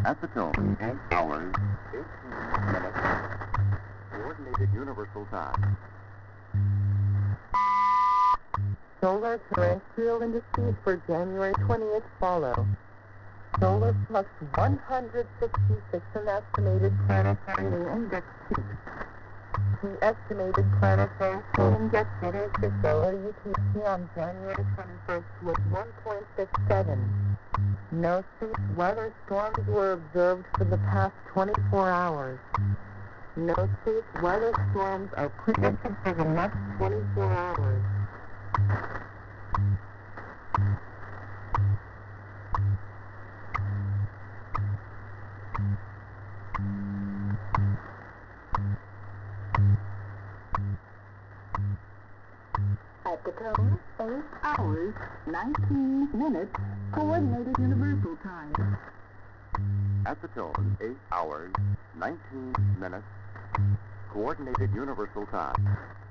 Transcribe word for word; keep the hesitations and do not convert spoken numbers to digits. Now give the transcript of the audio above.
At the tone, eight hours, eighteen minutes, coordinated universal time. Solar terrestrial indices for January twentieth follow. Solar plus one hundred sixty-six in estimated planetary index peak. The estimated planetary index for solar U T C on January twenty-first was one point six seven. No space weather storms were observed for the past twenty-four hours. No space weather storms are predicted for the next twenty-four hours. At the tone, eight hours, nineteen minutes, coordinated universal time. At the tone, eight hours, nineteen minutes, coordinated universal time.